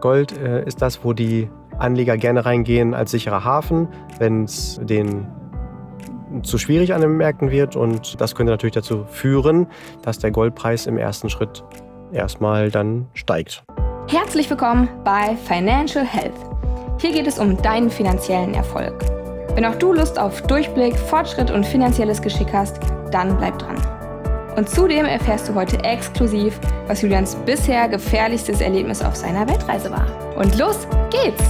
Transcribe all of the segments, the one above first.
Gold ist das, wo die Anleger gerne reingehen als sicherer Hafen, wenn es denen zu schwierig an den Märkten wird. Und das könnte natürlich dazu führen, dass der Goldpreis im ersten Schritt erstmal dann steigt. Herzlich willkommen bei Financial Health. Hier geht es um deinen finanziellen Erfolg. Wenn auch du Lust auf Durchblick, Fortschritt und finanzielles Geschick hast, dann bleib dran. Und zudem erfährst du heute exklusiv, was Julians bisher gefährlichstes Erlebnis auf seiner Weltreise war. Und los geht's!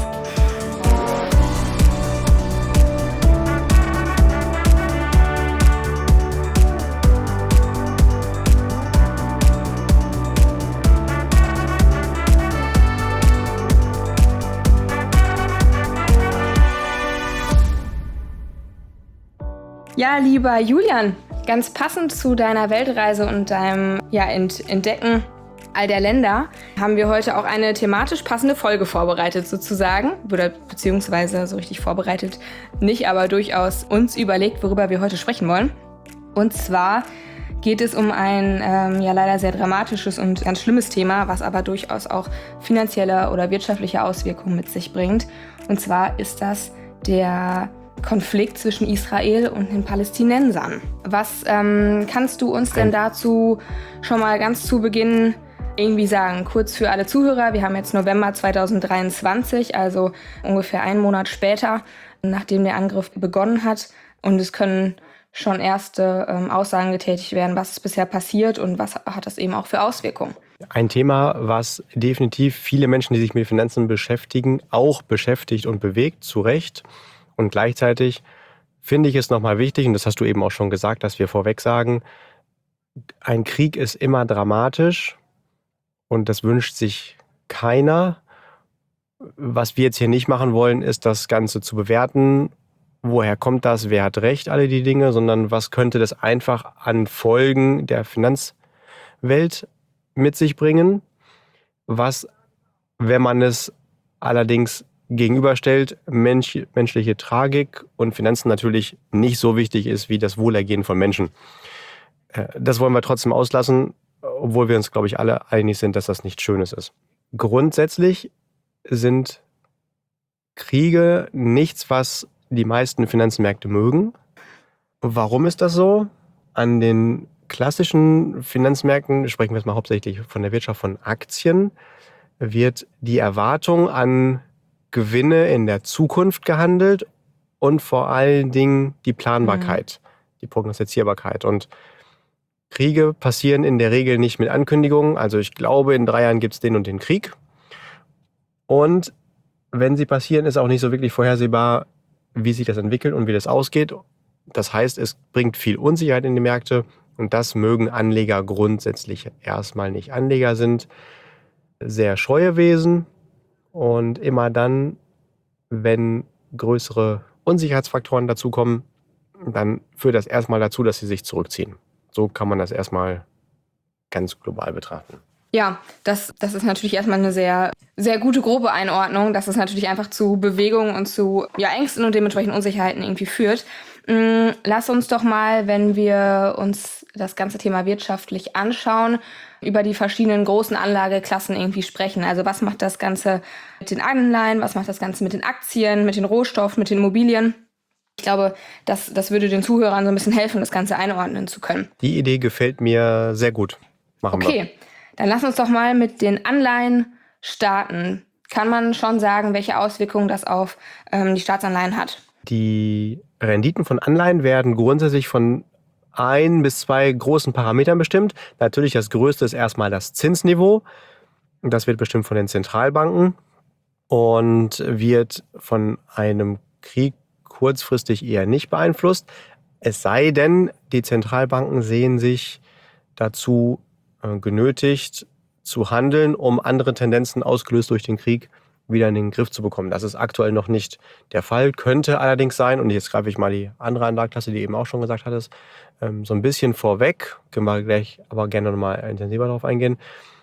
Ja, lieber Julian, ganz passend zu deiner Weltreise und deinem Entdecken all der Länder haben wir heute auch eine thematisch passende Folge vorbereitet sozusagen. Oder beziehungsweise so richtig vorbereitet nicht, aber durchaus uns überlegt, worüber wir heute sprechen wollen. Und zwar geht es um ein leider sehr dramatisches und ganz schlimmes Thema, was aber durchaus auch finanzielle oder wirtschaftliche Auswirkungen mit sich bringt. Und zwar ist das der Konflikt zwischen Israel und den Palästinensern. Was kannst du uns denn dazu schon mal ganz zu Beginn irgendwie sagen? Kurz für alle Zuhörer, wir haben jetzt November 2023, also ungefähr einen Monat später, nachdem der Angriff begonnen hat. Und es können schon erste Aussagen getätigt werden, was ist bisher passiert und was hat das eben auch für Auswirkungen. Ein Thema, was definitiv viele Menschen, die sich mit Finanzen beschäftigen, auch beschäftigt und bewegt, zu Recht. Und gleichzeitig finde ich es nochmal wichtig, und das hast du eben auch schon gesagt, dass wir vorweg sagen, ein Krieg ist immer dramatisch und das wünscht sich keiner. Was wir jetzt hier nicht machen wollen, ist das Ganze zu bewerten. Woher kommt das? Wer hat recht? Alle die Dinge, sondern was könnte das einfach an Folgen der Finanzwelt mit sich bringen? Was, wenn man es allerdings gegenüberstellt, menschliche Tragik und Finanzen natürlich nicht so wichtig ist wie das Wohlergehen von Menschen. Das wollen wir trotzdem auslassen, obwohl wir uns, glaube ich, alle einig sind, dass das nichts Schönes ist. Grundsätzlich sind Kriege nichts, was die meisten Finanzmärkte mögen. Warum ist das so? An den klassischen Finanzmärkten, sprechen wir jetzt mal hauptsächlich von der Wirtschaft von Aktien, wird die Erwartung an Gewinne in der Zukunft gehandelt und vor allen Dingen die Planbarkeit, die Prognostizierbarkeit. Und Kriege passieren in der Regel nicht mit Ankündigungen. Also ich glaube, in 3 Jahren gibt es den und den Krieg. Und wenn sie passieren, ist auch nicht so wirklich vorhersehbar, wie sich das entwickelt und wie das ausgeht. Das heißt, es bringt viel Unsicherheit in die Märkte und das mögen Anleger grundsätzlich erstmal nicht. Anleger sind sehr scheue Wesen. Und immer dann, wenn größere Unsicherheitsfaktoren dazukommen, dann führt das erstmal dazu, dass sie sich zurückziehen. So kann man das erstmal ganz global betrachten. Ja, das ist natürlich erstmal eine sehr, sehr gute grobe Einordnung, dass es natürlich einfach zu Bewegungen und zu Ängsten und dementsprechend Unsicherheiten irgendwie führt. Lass uns doch mal, wenn wir uns das ganze Thema wirtschaftlich anschauen, über die verschiedenen großen Anlageklassen irgendwie sprechen. Also was macht das Ganze mit den Anleihen, was macht das Ganze mit den Aktien, mit den Rohstoffen, mit den Immobilien? Ich glaube, das würde den Zuhörern so ein bisschen helfen, das Ganze einordnen zu können. Die Idee gefällt mir sehr gut. Machen wir. Okay, dann lass uns doch mal mit den Anleihen starten. Kann man schon sagen, welche Auswirkungen das auf die Staatsanleihen hat? Die Renditen von Anleihen werden grundsätzlich von 1 bis 2 großen Parametern bestimmt. Natürlich das größte ist erstmal das Zinsniveau. Das wird bestimmt von den Zentralbanken und wird von einem Krieg kurzfristig eher nicht beeinflusst. Es sei denn, die Zentralbanken sehen sich dazu genötigt zu handeln, um andere Tendenzen ausgelöst durch den Krieg wieder in den Griff zu bekommen. Das ist aktuell noch nicht der Fall, könnte allerdings sein, und jetzt greife ich mal die andere Anlageklasse, die eben auch schon gesagt hattest, so ein bisschen vorweg, können wir gleich aber gerne nochmal intensiver darauf eingehen.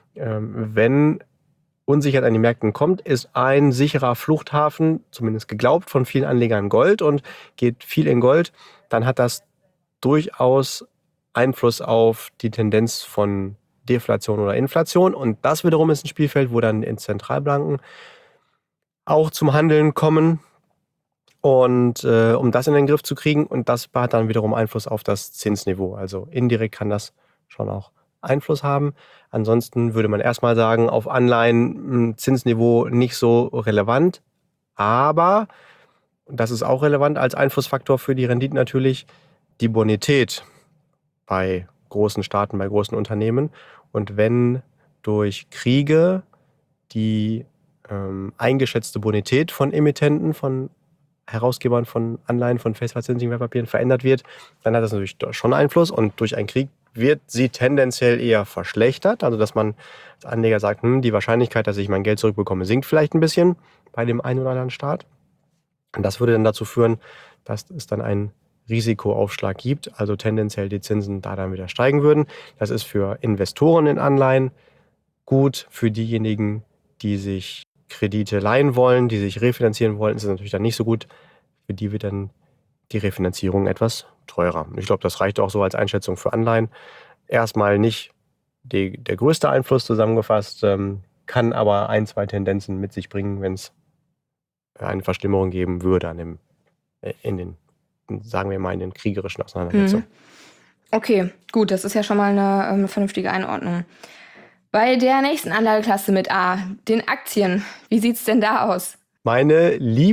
Wenn Unsicherheit an die Märkten kommt, ist ein sicherer Fluchthafen, zumindest geglaubt von vielen Anlegern, Gold und geht viel in Gold, dann hat das durchaus Einfluss auf die Tendenz von Deflation oder Inflation. Und das wiederum ist ein Spielfeld, wo dann Zentralbanken auch zum Handeln kommen. Und um das in den Griff zu kriegen, und das hat dann wiederum Einfluss auf das Zinsniveau. Also indirekt kann das schon auch Einfluss haben. Ansonsten würde man erstmal sagen, auf Anleihen Zinsniveau nicht so relevant. Aber, das ist auch relevant als Einflussfaktor für die Renditen natürlich, die Bonität bei großen Staaten, bei großen Unternehmen. Und wenn durch Kriege die eingeschätzte Bonität von Emittenten, von Herausgebern von Anleihen, von festverzinsigen Wertpapieren verändert wird, dann hat das natürlich schon Einfluss. Und durch einen Krieg wird sie tendenziell eher verschlechtert. Also dass man als Anleger sagt, die Wahrscheinlichkeit, dass ich mein Geld zurückbekomme, sinkt vielleicht ein bisschen bei dem einen oder anderen Staat. Und das würde dann dazu führen, dass es dann einen Risikoaufschlag gibt, also tendenziell die Zinsen da dann wieder steigen würden. Das ist für Investoren in Anleihen gut, für diejenigen, die sich Kredite leihen wollen, die sich refinanzieren wollen, ist es natürlich dann nicht so gut. Für die wird dann die Refinanzierung etwas teurer. Ich glaube, das reicht auch so als Einschätzung für Anleihen. Erstmal nicht der größte Einfluss zusammengefasst, kann aber 1, 2 Tendenzen mit sich bringen, wenn es eine Verschlimmerung geben würde sagen wir mal, in den kriegerischen Auseinandersetzungen. Okay, gut, das ist ja schon mal eine vernünftige Einordnung. Bei der nächsten Anlageklasse mit A, den Aktien, wie sieht es denn da aus? Meine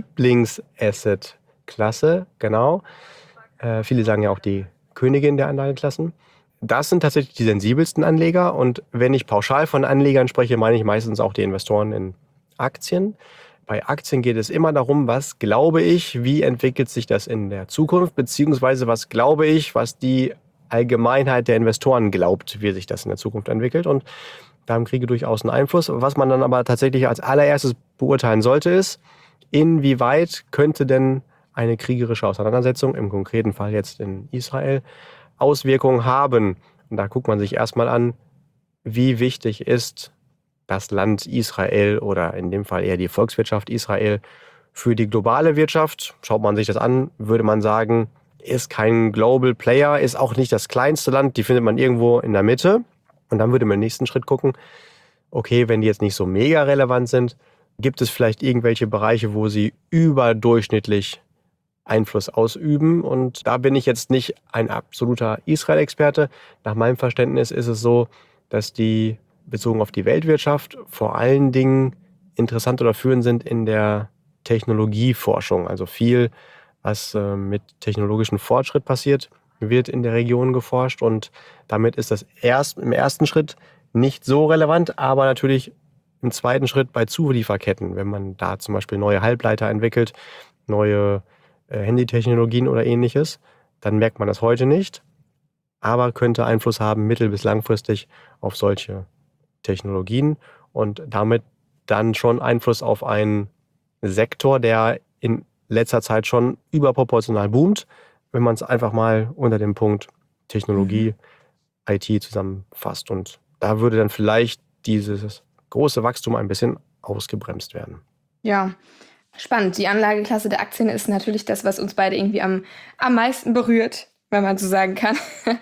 Lieblingsasset-Klasse, genau. Viele sagen ja auch die Königin der Anlageklassen. Das sind tatsächlich die sensibelsten Anleger. Und wenn ich pauschal von Anlegern spreche, meine ich meistens auch die Investoren in Aktien. Bei Aktien geht es immer darum, was glaube ich, wie entwickelt sich das in der Zukunft, beziehungsweise was glaube ich, was die Allgemeinheit der Investoren glaubt, wie sich das in der Zukunft entwickelt. Und da haben Kriege durchaus einen Einfluss. Was man dann aber tatsächlich als allererstes beurteilen sollte, ist, inwieweit könnte denn eine kriegerische Auseinandersetzung, im konkreten Fall jetzt in Israel, Auswirkungen haben. Und da guckt man sich erstmal an, wie wichtig ist das Land Israel oder in dem Fall eher die Volkswirtschaft Israel für die globale Wirtschaft. Schaut man sich das an, würde man sagen, ist kein Global Player, ist auch nicht das kleinste Land, die findet man irgendwo in der Mitte. Und dann würde man im nächsten Schritt gucken, okay, wenn die jetzt nicht so mega relevant sind, gibt es vielleicht irgendwelche Bereiche, wo sie überdurchschnittlich Einfluss ausüben. Und da bin ich jetzt nicht ein absoluter Israel-Experte. Nach meinem Verständnis ist es so, dass die bezogen auf die Weltwirtschaft vor allen Dingen interessant oder führend sind in der Technologieforschung. Also viel, was mit technologischem Fortschritt passiert, wird in der Region geforscht. Und damit ist das im ersten Schritt nicht so relevant, aber natürlich im zweiten Schritt bei Zulieferketten, wenn man da zum Beispiel neue Halbleiter entwickelt, neue Handytechnologien oder ähnliches, dann merkt man das heute nicht, aber könnte Einfluss haben mittel- bis langfristig auf solche Technologien und damit dann schon Einfluss auf einen Sektor, der in letzter Zeit schon überproportional boomt, wenn man es einfach mal unter dem Punkt Technologie, IT zusammenfasst. Und da würde dann vielleicht dieses große Wachstum ein bisschen ausgebremst werden. Ja, spannend. Die Anlageklasse der Aktien ist natürlich das, was uns beide irgendwie am meisten berührt, wenn man so sagen kann.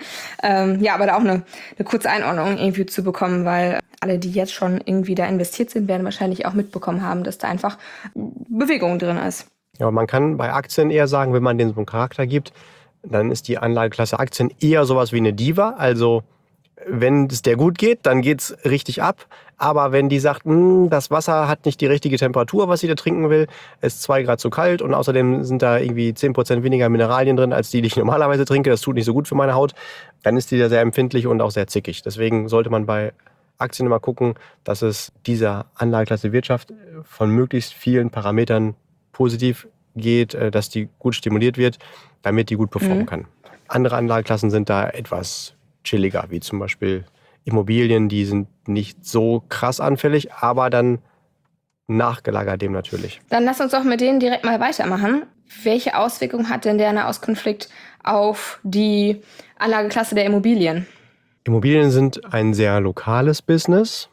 Ja, aber da auch eine kurze Einordnung irgendwie zu bekommen, weil alle, die jetzt schon irgendwie da investiert sind, werden wahrscheinlich auch mitbekommen haben, dass da einfach Bewegung drin ist. Ja, man kann bei Aktien eher sagen, wenn man denen so einen Charakter gibt, dann ist die Anlageklasse Aktien eher sowas wie eine Diva. Also wenn es der gut geht, dann geht es richtig ab. Aber wenn die sagt, das Wasser hat nicht die richtige Temperatur, was sie da trinken will, es ist 2 Grad zu kalt und außerdem sind da irgendwie 10% weniger Mineralien drin, als die ich normalerweise trinke, das tut nicht so gut für meine Haut, dann ist die da sehr empfindlich und auch sehr zickig. Deswegen sollte man bei Aktien immer gucken, dass es dieser Anlageklasse Wirtschaft von möglichst vielen Parametern positiv geht, dass die gut stimuliert wird, damit die gut performen kann. Andere Anlageklassen sind da etwas chilliger, wie zum Beispiel Immobilien, die sind nicht so krass anfällig, aber dann nachgelagert dem natürlich. Dann lass uns doch mit denen direkt mal weitermachen. Welche Auswirkungen hat denn der Nahostkonflikt auf die Anlageklasse der Immobilien? Immobilien sind ein sehr lokales Business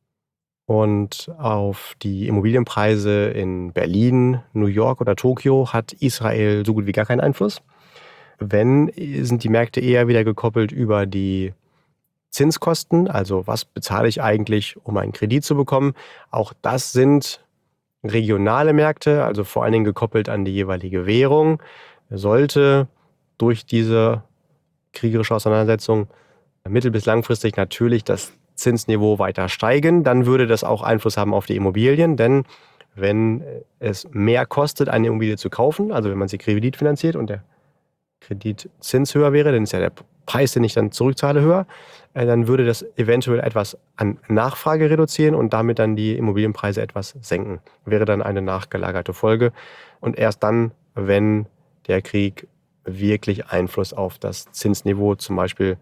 und auf die Immobilienpreise in Berlin, New York oder Tokio hat Israel so gut wie gar keinen Einfluss. Wenn, sind die Märkte eher wieder gekoppelt über die Zinskosten, also was bezahle ich eigentlich, um einen Kredit zu bekommen. Auch das sind regionale Märkte, also vor allen Dingen gekoppelt an die jeweilige Währung. Sollte durch diese kriegerische Auseinandersetzung mittel- bis langfristig natürlich das Zinsniveau weiter steigen, dann würde das auch Einfluss haben auf die Immobilien, denn wenn es mehr kostet, eine Immobilie zu kaufen, also wenn man sie kreditfinanziert und der Kreditzins höher wäre, dann ist ja der Preis, den ich dann zurückzahle, höher, dann würde das eventuell etwas an Nachfrage reduzieren und damit dann die Immobilienpreise etwas senken. Wäre dann eine nachgelagerte Folge. Und erst dann, wenn der Krieg wirklich Einfluss auf das Zinsniveau zum Beispiel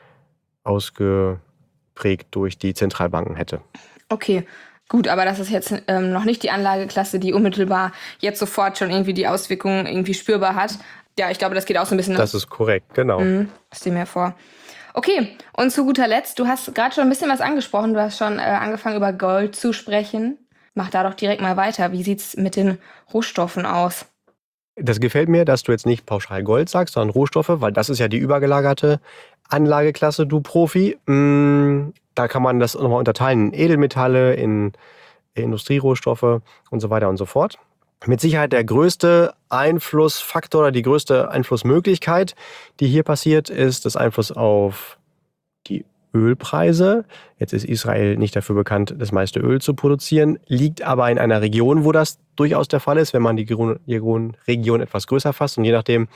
ausgeprägt durch die Zentralbanken hätte. Okay, gut, aber das ist jetzt noch nicht die Anlageklasse, die unmittelbar jetzt sofort schon irgendwie die Auswirkungen irgendwie spürbar hat. Ja, ich glaube, das geht auch so ein bisschen... Das ist korrekt, genau. Das steht mir vor. Okay, und zu guter Letzt, du hast gerade schon ein bisschen was angesprochen. Du hast schon angefangen, über Gold zu sprechen. Mach da doch direkt mal weiter. Wie sieht's mit den Rohstoffen aus? Das gefällt mir, dass du jetzt nicht pauschal Gold sagst, sondern Rohstoffe, weil das ist ja die übergelagerte Anlageklasse, du Profi. Da kann man das nochmal unterteilen in Edelmetalle, in Industrierohstoffe und so weiter und so fort. Mit Sicherheit der größte Einflussfaktor oder die größte Einflussmöglichkeit, die hier passiert, ist das Einfluss auf die Ölpreise. Jetzt ist Israel nicht dafür bekannt, das meiste Öl zu produzieren, liegt aber in einer Region, wo das durchaus der Fall ist, wenn man die Region etwas größer fasst. Und je nachdem,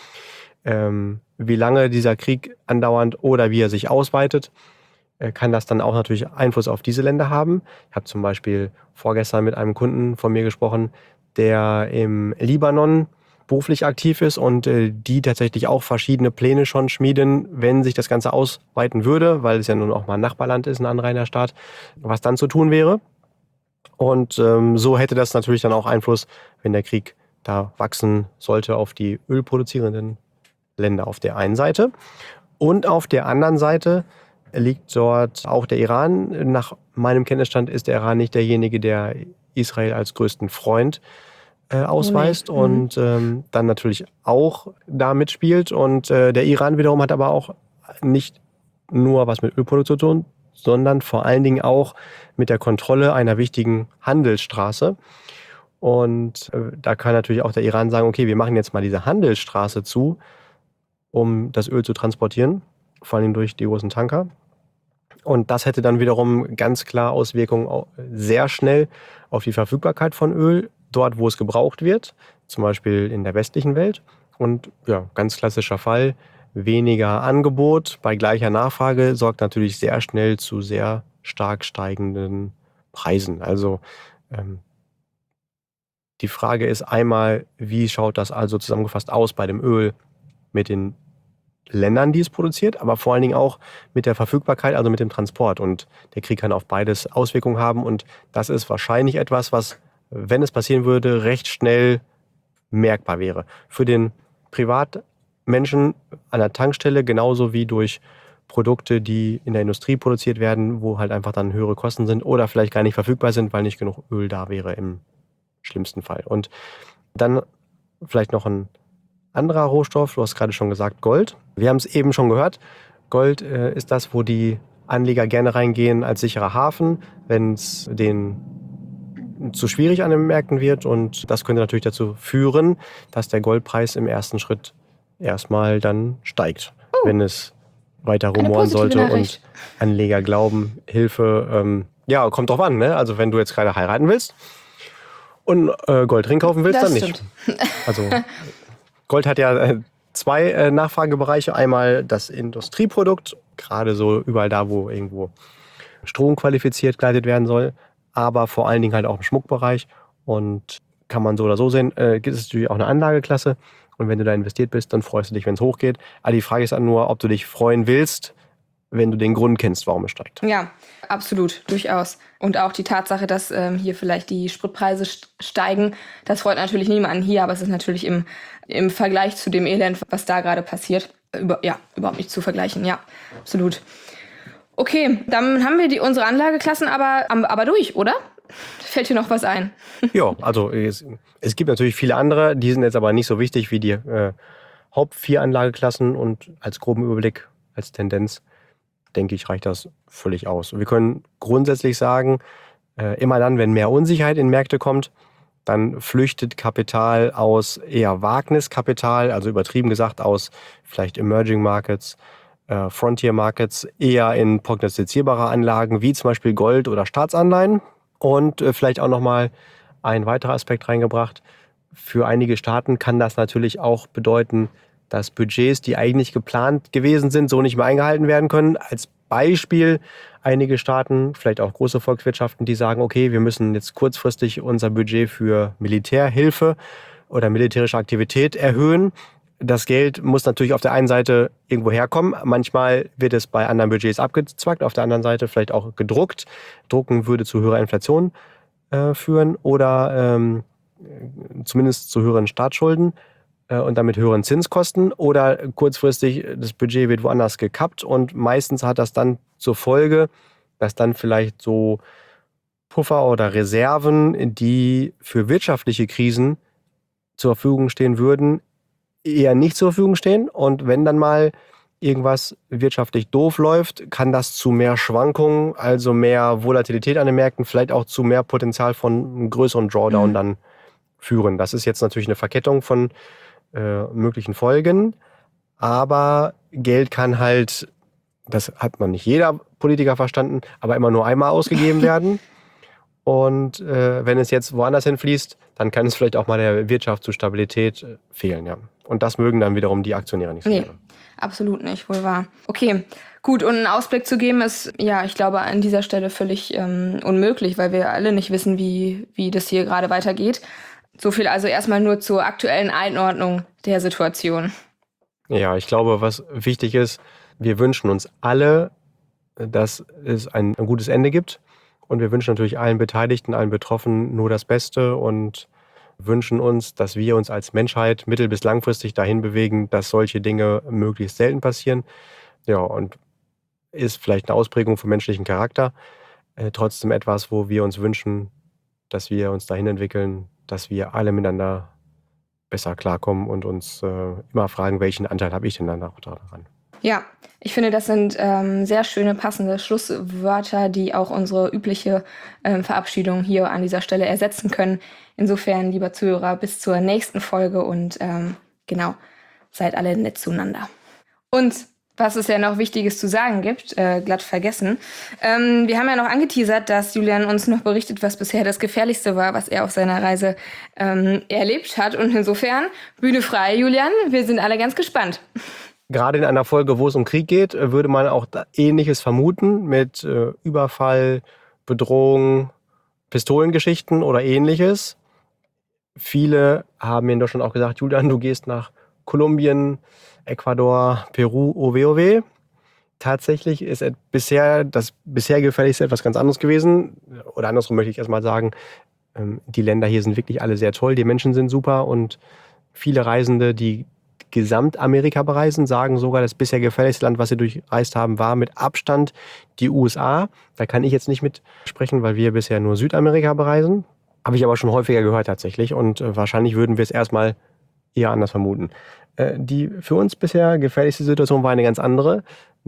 wie lange dieser Krieg andauernd oder wie er sich ausweitet, kann das dann auch natürlich Einfluss auf diese Länder haben. Ich habe zum Beispiel vorgestern mit einem Kunden von mir gesprochen, der im Libanon beruflich aktiv ist und die tatsächlich auch verschiedene Pläne schon schmieden, wenn sich das Ganze ausweiten würde, weil es ja nun auch mal ein Nachbarland ist, ein Anrainerstaat, was dann zu tun wäre. Und so hätte das natürlich dann auch Einfluss, wenn der Krieg da wachsen sollte, auf die ölproduzierenden Länder auf der einen Seite. Und auf der anderen Seite liegt dort auch der Iran. Nach meinem Kenntnisstand ist der Iran nicht derjenige, der Israel als größten Freund ausweist und dann natürlich auch da mitspielt. Und der Iran wiederum hat aber auch nicht nur was mit Ölproduktion zu tun, sondern vor allen Dingen auch mit der Kontrolle einer wichtigen Handelsstraße. Und da kann natürlich auch der Iran sagen, okay, wir machen jetzt mal diese Handelsstraße zu, um das Öl zu transportieren, vor allem durch die großen Tanker. Und das hätte dann wiederum ganz klar Auswirkungen sehr schnell auf die Verfügbarkeit von Öl, dort wo es gebraucht wird, zum Beispiel in der westlichen Welt. Und ja, ganz klassischer Fall, weniger Angebot bei gleicher Nachfrage sorgt natürlich sehr schnell zu sehr stark steigenden Preisen. Also die Frage ist einmal, wie schaut das also zusammengefasst aus bei dem Öl mit den Ländern, die es produziert, aber vor allen Dingen auch mit der Verfügbarkeit, also mit dem Transport. Und der Krieg kann auf beides Auswirkungen haben. Und das ist wahrscheinlich etwas, was, wenn es passieren würde, recht schnell merkbar wäre. Für den Privatmenschen an der Tankstelle genauso wie durch Produkte, die in der Industrie produziert werden, wo halt einfach dann höhere Kosten sind oder vielleicht gar nicht verfügbar sind, weil nicht genug Öl da wäre im schlimmsten Fall. Und dann vielleicht noch ein anderer Rohstoff, du hast gerade schon gesagt, Gold. Wir haben es eben schon gehört, Gold ist das, wo die Anleger gerne reingehen als sicherer Hafen, wenn es denen zu schwierig an den Märkten wird. Und das könnte natürlich dazu führen, dass der Goldpreis im ersten Schritt erstmal dann steigt, wenn es weiter rumoren sollte und Anleger glauben, Hilfe, ja, kommt drauf an, ne? Also wenn du jetzt gerade heiraten willst und Goldring kaufen willst, das dann nicht. Also Gold hat ja zwei Nachfragebereiche. Einmal das Industrieprodukt, gerade so überall da, wo irgendwo Strom qualifiziert geleitet werden soll, aber vor allen Dingen halt auch im Schmuckbereich. Und kann man so oder so sehen, gibt es natürlich auch eine Anlageklasse. Und wenn du da investiert bist, dann freust du dich, wenn es hochgeht. Aber die Frage ist dann nur, ob du dich freuen willst, wenn du den Grund kennst, warum es steigt. Ja, absolut, durchaus. Und auch die Tatsache, dass hier vielleicht die Spritpreise steigen, das freut natürlich niemanden hier, aber es ist natürlich im Vergleich zu dem Elend, was da gerade passiert, überhaupt nicht zu vergleichen. Ja, absolut. Okay, dann haben wir unsere Anlageklassen aber durch, oder? Fällt dir noch was ein? Ja, also es gibt natürlich viele andere, die sind jetzt aber nicht so wichtig wie die Haupt 4 Anlageklassen und als groben Überblick, als Tendenz denke ich, reicht das völlig aus. Wir können grundsätzlich sagen, immer dann, wenn mehr Unsicherheit in Märkte kommt, dann flüchtet Kapital aus eher Wagniskapital, also übertrieben gesagt aus vielleicht Emerging Markets, Frontier Markets, eher in prognostizierbare Anlagen wie zum Beispiel Gold oder Staatsanleihen. Und vielleicht auch nochmal ein weiterer Aspekt reingebracht. Für einige Staaten kann das natürlich auch bedeuten, dass Budgets, die eigentlich geplant gewesen sind, so nicht mehr eingehalten werden können. Als Beispiel einige Staaten, vielleicht auch große Volkswirtschaften, die sagen, okay, wir müssen jetzt kurzfristig unser Budget für Militärhilfe oder militärische Aktivität erhöhen. Das Geld muss natürlich auf der einen Seite irgendwo herkommen. Manchmal wird es bei anderen Budgets abgezwackt, auf der anderen Seite vielleicht auch gedruckt. Drucken würde zu höherer Inflation führen oder zumindest zu höheren Staatsschulden und damit höheren Zinskosten. Oder kurzfristig das Budget wird woanders gekappt und meistens hat das dann zur Folge, dass dann vielleicht so Puffer oder Reserven, die für wirtschaftliche Krisen zur Verfügung stehen würden, eher nicht zur Verfügung stehen. Und wenn dann mal irgendwas wirtschaftlich doof läuft, kann das zu mehr Schwankungen, also mehr Volatilität an den Märkten, vielleicht auch zu mehr Potenzial von einem größeren Drawdown dann führen. Das ist jetzt natürlich eine Verkettung von möglichen Folgen, aber Geld kann halt, das hat noch nicht jeder Politiker verstanden, aber immer nur einmal ausgegeben werden. Und wenn es jetzt woanders hinfließt, dann kann es vielleicht auch mal der Wirtschaft zu Stabilität fehlen. Ja. Und das mögen dann wiederum die Aktionäre nicht so gerne. Absolut nicht, wohl wahr. Okay, gut, und einen Ausblick zu geben ist, ja, ich glaube, an dieser Stelle völlig unmöglich, weil wir alle nicht wissen, wie das hier gerade weitergeht. So viel also erstmal nur zur aktuellen Einordnung der Situation. Ja, ich glaube, was wichtig ist, wir wünschen uns alle, dass es ein gutes Ende gibt. Und wir wünschen natürlich allen Beteiligten, allen Betroffenen nur das Beste und wünschen uns, dass wir uns als Menschheit mittel- bis langfristig dahin bewegen, dass solche Dinge möglichst selten passieren. Ja, und ist vielleicht eine Ausprägung vom menschlichen Charakter. Trotzdem etwas, wo wir uns wünschen, dass wir uns dahin entwickeln, dass wir alle miteinander besser klarkommen und uns immer fragen, welchen Anteil habe ich denn dann auch daran. Ja, ich finde, das sind sehr schöne, passende Schlusswörter, die auch unsere übliche Verabschiedung hier an dieser Stelle ersetzen können. Insofern, lieber Zuhörer, bis zur nächsten Folge und genau, seid alle nett zueinander. Und was es ja noch Wichtiges zu sagen gibt, glatt vergessen. Wir haben ja noch angeteasert, dass Julian uns noch berichtet, was bisher das Gefährlichste war, was er auf seiner Reise erlebt hat. Und insofern, Bühne frei, Julian, wir sind alle ganz gespannt. Gerade in einer Folge, wo es um Krieg geht, würde man auch Ähnliches vermuten mit Überfall, Bedrohung, Pistolengeschichten oder Ähnliches. Viele haben mir in Deutschland auch gesagt, Julian, du gehst nach Kolumbien, Ecuador, Peru, OWOW. Tatsächlich ist das bisher Gefährlichste etwas ganz anderes gewesen. Oder andersrum möchte ich erstmal sagen, die Länder hier sind wirklich alle sehr toll, die Menschen sind super und viele Reisende, die Gesamtamerika bereisen, sagen sogar, das bisher gefährlichste Land, was sie durchreist haben, war mit Abstand die USA. Da kann ich jetzt nicht mitsprechen, weil wir bisher nur Südamerika bereisen. Habe ich aber schon häufiger gehört tatsächlich und wahrscheinlich würden wir es erstmal eher anders vermuten. Die für uns bisher gefährlichste Situation war eine ganz andere.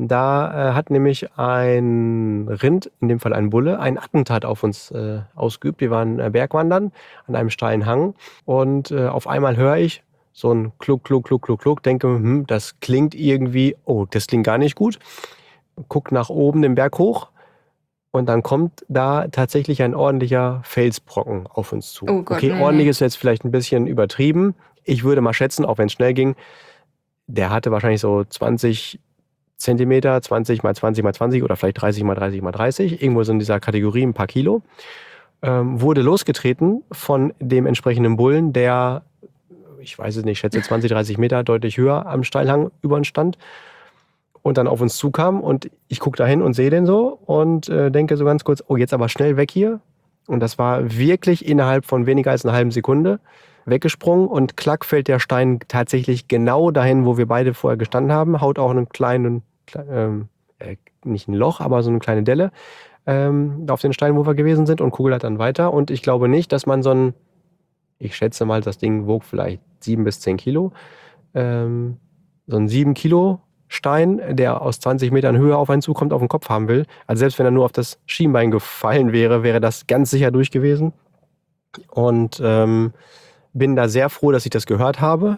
Da hat nämlich ein Rind, in dem Fall ein Bulle, ein Attentat auf uns ausgeübt. Wir waren Bergwandern an einem steilen Hang und auf einmal höre ich so ein Kluck, Kluck, Kluck, Kluck, Kluck, denke, das klingt irgendwie, das klingt gar nicht gut. Guck nach oben den Berg hoch und dann kommt da tatsächlich ein ordentlicher Felsbrocken auf uns zu. Oh Gott, okay, ordentlich ist jetzt vielleicht ein bisschen übertrieben. Ich würde mal schätzen, auch wenn es schnell ging, der hatte wahrscheinlich so 20 Zentimeter, 20 mal 20 mal 20 oder vielleicht 30 mal 30 mal 30, irgendwo so in dieser Kategorie ein paar Kilo. Wurde losgetreten von dem entsprechenden Bullen, der, ich weiß es nicht, schätze 20, 30 Meter deutlich höher am Steilhang über uns stand und dann auf uns zukam und ich gucke da hin und sehe den so und denke so ganz kurz, jetzt aber schnell weg hier. Und das war wirklich innerhalb von weniger als einer halben Sekunde weggesprungen und klack fällt der Stein tatsächlich genau dahin, wo wir beide vorher gestanden haben, haut auch einen kleinen, nicht ein Loch, aber so eine kleine Delle auf den Stein, wo wir gewesen sind und kugelt dann weiter. Und ich glaube nicht, dass man ich schätze mal, das Ding wog vielleicht 7 bis 10 Kilo, so ein 7 Kilo Stein, der aus 20 Metern Höhe auf einen zukommt, auf den Kopf haben will. Also selbst wenn er nur auf das Schienbein gefallen wäre, wäre das ganz sicher durch gewesen. Und bin da sehr froh, dass ich das gehört habe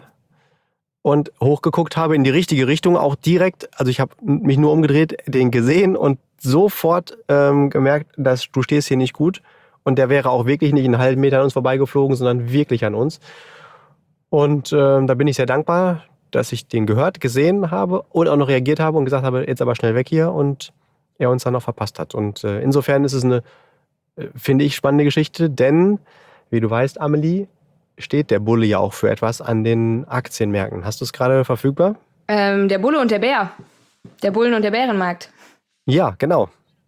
und hochgeguckt habe in die richtige Richtung, auch direkt. Also ich habe mich nur umgedreht, den gesehen und sofort gemerkt, dass du stehst hier nicht gut. Und der wäre auch wirklich nicht einen halben Meter an uns vorbeigeflogen, sondern wirklich an uns. Und da bin ich sehr dankbar, dass ich den gehört, gesehen habe und auch noch reagiert habe und gesagt habe, jetzt aber schnell weg hier, und er uns dann noch verpasst hat. Und insofern ist es eine, finde ich, spannende Geschichte, denn, wie du weißt, Amelie, steht der Bulle ja auch für etwas an den Aktienmärkten. Hast du es gerade verfügbar? Der Bulle und der Bär. Der Bullen- und der Bärenmarkt. Ja, genau.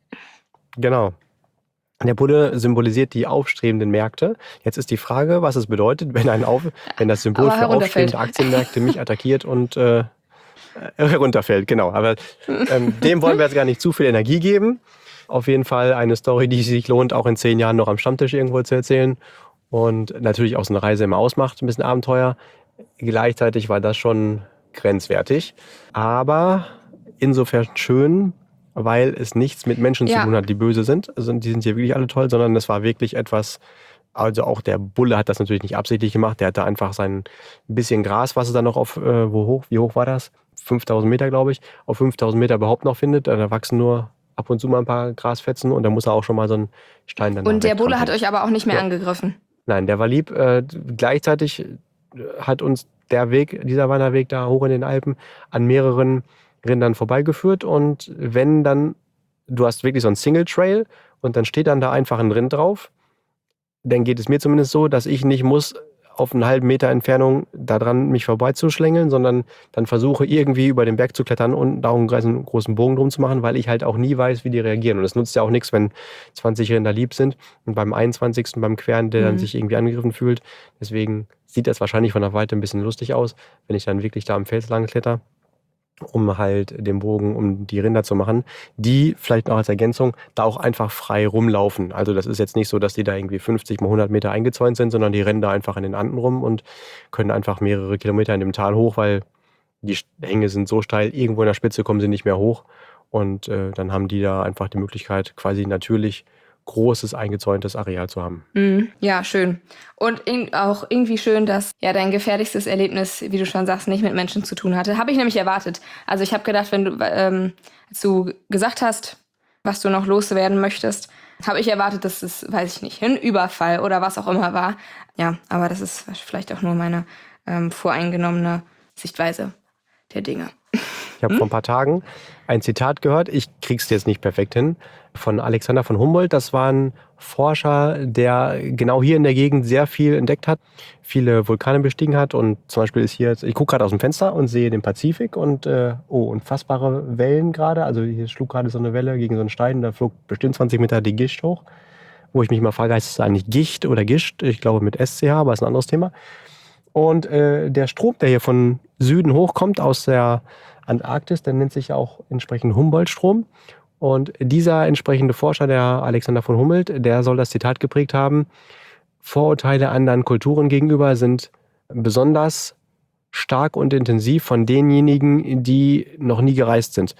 Genau. Der Bulle symbolisiert die aufstrebenden Märkte. Jetzt ist die Frage, was es bedeutet, wenn das Symbol für aufstrebende Aktienmärkte mich attackiert und herunterfällt. Genau, aber dem wollen wir jetzt gar nicht zu viel Energie geben. Auf jeden Fall eine Story, die sich lohnt, auch in 10 Jahren noch am Stammtisch irgendwo zu erzählen. Und natürlich auch so eine Reise immer ausmacht, ein bisschen Abenteuer. Gleichzeitig war das schon grenzwertig. Aber insofern schön, weil es nichts mit Menschen zu tun hat, die böse sind. Also die sind hier wirklich alle toll, sondern es war wirklich etwas, also auch der Bulle hat das natürlich nicht absichtlich gemacht. Der hatte einfach sein bisschen Gras, was es dann noch auf, wie hoch war das? 5000 Meter, glaube ich, auf 5000 Meter überhaupt noch findet. Da wachsen nur ab und zu mal ein paar Grasfetzen und da muss er auch schon mal so einen Stein dann. Und der Bulle hat euch aber auch nicht mehr angegriffen? Nein, der war lieb. Gleichzeitig hat uns der Weg, dieser Wanderweg da hoch in den Alpen, an mehreren Rindern vorbeigeführt. Und wenn dann, du hast wirklich so einen Single Trail und dann steht dann da einfach ein Rind drauf, dann geht es mir zumindest so, dass ich nicht muss auf einen halben Meter Entfernung da dran mich vorbeizuschlängeln, sondern dann versuche irgendwie über den Berg zu klettern und da einen großen Bogen drum zu machen, weil ich halt auch nie weiß, wie die reagieren. Und es nutzt ja auch nichts, wenn 20 Rinder lieb sind und beim 21. beim Queren, der dann sich irgendwie angegriffen fühlt. Deswegen sieht das wahrscheinlich von der Weite ein bisschen lustig aus, wenn ich dann wirklich da am Fels lang kletter, um halt den Bogen um die Rinder zu machen, die vielleicht noch als Ergänzung da auch einfach frei rumlaufen. Also das ist jetzt nicht so, dass die da irgendwie 50 mal 100 Meter eingezäunt sind, sondern die rennen da einfach in den Anden rum und können einfach mehrere Kilometer in dem Tal hoch, weil die Hänge sind so steil, irgendwo in der Spitze kommen sie nicht mehr hoch. Und dann haben die da einfach die Möglichkeit, quasi natürlich großes eingezäuntes Areal zu haben. Ja, schön. Und auch irgendwie schön, dass ja dein gefährlichstes Erlebnis, wie du schon sagst, nicht mit Menschen zu tun hatte. Habe ich nämlich erwartet. Also ich habe gedacht, wenn du, als du gesagt hast, was du noch loswerden möchtest, habe ich erwartet, dass es, weiß ich nicht, ein Überfall oder was auch immer war. Ja, aber das ist vielleicht auch nur meine voreingenommene Sichtweise der Dinge. Ich habe vor ein paar Tagen ein Zitat gehört, ich krieg's jetzt nicht perfekt hin, von Alexander von Humboldt. Das war ein Forscher, der genau hier in der Gegend sehr viel entdeckt hat, viele Vulkane bestiegen hat und zum Beispiel ist hier, ich gucke gerade aus dem Fenster und sehe den Pazifik und unfassbare Wellen gerade. Also hier schlug gerade so eine Welle gegen so einen Stein, da flog bestimmt 20 Meter die Gischt hoch, wo ich mich mal frage, heißt es eigentlich Gicht oder Gischt? Ich glaube mit SCH, aber ist ein anderes Thema. Und der Strom, der hier von Süden hochkommt aus der Antarktis, der nennt sich ja auch entsprechend Humboldt-Strom. Und dieser entsprechende Forscher, der Alexander von Humboldt, der soll das Zitat geprägt haben: Vorurteile anderen Kulturen gegenüber sind besonders stark und intensiv von denjenigen, die noch nie gereist sind.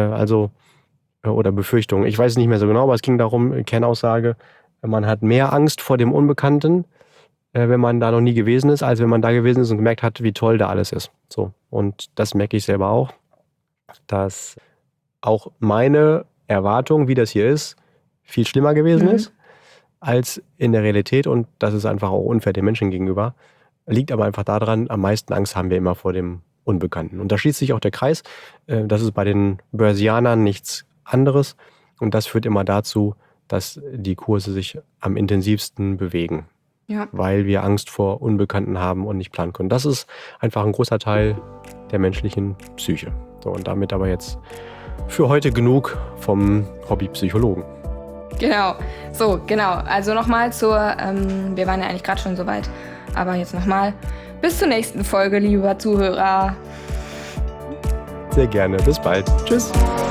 Oder Befürchtungen. Ich weiß es nicht mehr so genau, aber es ging darum, Kernaussage, man hat mehr Angst vor dem Unbekannten, wenn man da noch nie gewesen ist, als wenn man da gewesen ist und gemerkt hat, wie toll da alles ist. So. Und das merke ich selber auch, dass auch meine Erwartung, wie das hier ist, viel schlimmer gewesen ist als in der Realität. Und das ist einfach auch unfair den Menschen gegenüber. Liegt aber einfach daran, am meisten Angst haben wir immer vor dem Unbekannten. Und da schließt sich auch der Kreis. Das ist bei den Börsianern nichts anderes. Und das führt immer dazu, dass die Kurse sich am intensivsten bewegen. Ja. Weil wir Angst vor Unbekannten haben und nicht planen können. Das ist einfach ein großer Teil der menschlichen Psyche. So, und damit aber jetzt für heute genug vom Hobbypsychologen. Genau, so, genau. Also nochmal wir waren ja eigentlich gerade schon so weit, aber jetzt nochmal bis zur nächsten Folge, lieber Zuhörer. Sehr gerne, bis bald. Tschüss.